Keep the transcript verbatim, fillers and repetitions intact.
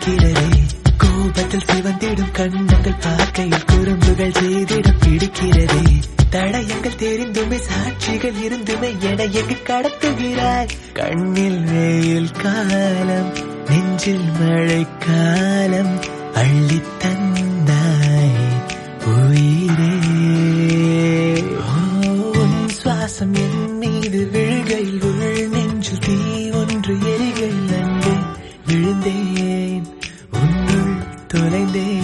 துடிக்கிறதே. கோபத்தில் சிவந்திடும் கண்ணங்கள் பார்க்கையில் குறும்புகள் செய்திட பிடிக்கிறதே. தடயங்கள் தெரிந்துமே சாட்சிகள் இருந்துமே என எங்கு கடத்துகிறாய். கண்ணில் வெயில் காலம் நெஞ்சில் மழை காலம் அள்ளி தந்தாய் உயிரே. உன் சுவாசம் என் மீது விழுகையில் உள் நெஞ்சில் தீ ஒன்று எரிகையில் அன்பே விழுந்தேன் உன்னுள் தொலைந்தேன்.